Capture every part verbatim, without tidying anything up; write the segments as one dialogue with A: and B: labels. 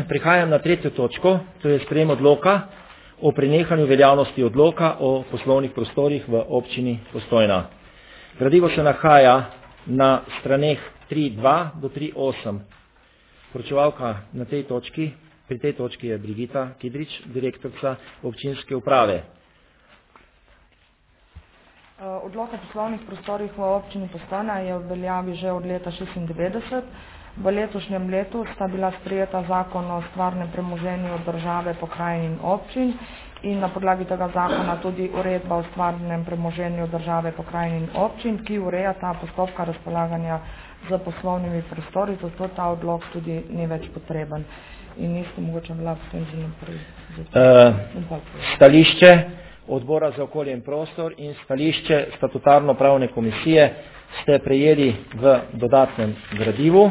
A: Prihajam na tretjo točko, to je sprejem odloka o prenehanju veljavnosti odloka o poslovnih prostorih v občini Postojna. Gradivo se nahaja na straneh tri dva do tri osem. Poročevalka na tej točki, pri tej točki je Brigita Kidrič, direktorica občinske uprave.
B: Odlok o poslovnih prostorih v občini Postojna je v veljavi že od leta šestindevetdeset. V letošnjem letu sta bila sprejeta zakon o stvarnem premoženju od države, pokrajin in občin in na podlagi tega zakona tudi uredba o stvarnem premoženju države, pokrajin in občin, ki ureja ta postopka razpolaganja z poslovnimi prostori, zato ta odlok tudi ni več potreben. In niste mogoče bila potem že naprej.
A: Uh, stališče Odbora za okolje in prostor in stališče statutarno-pravne komisije ste prejeli v dodatnem gradivu.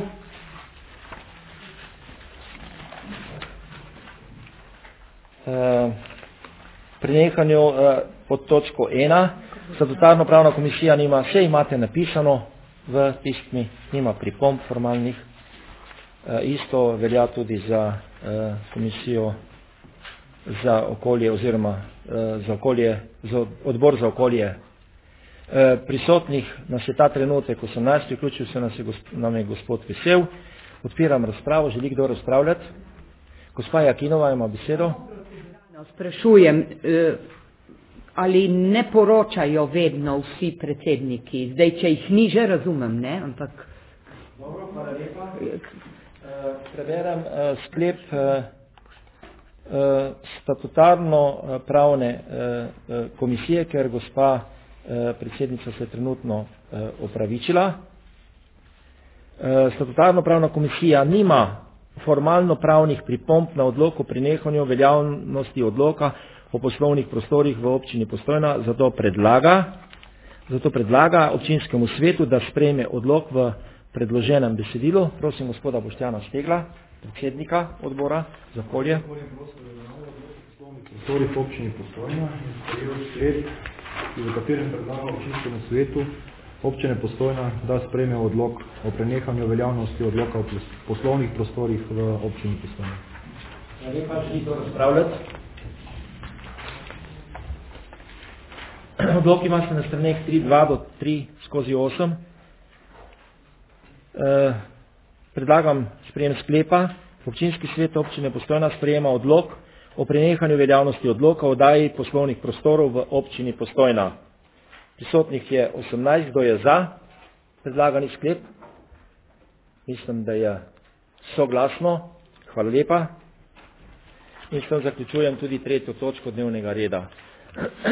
A: Uh, pri nehanju uh, pod točko ena, statutarno-pravna komisija nima, vse imate napisano v pismi, nima pripomb formalnih. Uh, isto velja tudi za uh, komisijo za okolje oziroma uh, za okolje, za odbor za okolje. Uh, prisotnih nas je ta trenutek osemnajst, vključil se nas je, gosp, nam je gospod Vesel. Odpiram razpravo, želi kdo razpravljati? Gospa Jakinova ima besedo.
C: Sprašujem, ali ne poročajo vedno vsi predsedniki? Zdaj, če jih ni, že razumem, ne? Ampak...
A: Dobro, hvala lepa. Preberem sklep statutarno-pravne komisije, ker gospa predsednica se trenutno opravičila. Statutarno-pravna komisija nima formalno pravnih pripomb na odlok o prenehanju veljavnosti odloka o poslovnih prostorih v občini Postojna, zato predlaga, zato predlaga občinskemu svetu, da sprejme odlok v predloženem besedilu. Prosim gospoda Boštjana Stegla, predsednika odbora za okolje.
D: Prostorih v občini Postojna in svet, v katerem predlaga občinskemu svetu občine Postojna, da sprejme odlok o prenehanju veljavnosti odloka o poslovnih prostorih v občini Postojna.
A: Lepa, želi to razpravljati. Odlok ima se na straneh tri dva do tri skozi osem. E, predlagam sprejem sklepa. Občinski svet občine Postojna sprejema odlok o prenehanju veljavnosti odloka o daji poslovnih prostorov v občini Postojna. Prisotnih je osemnajst, kdo je za predlagani sklep? Mislim, da je soglasno. Hvala lepa. In s tem zaključujem tudi tretjo točko dnevnega reda.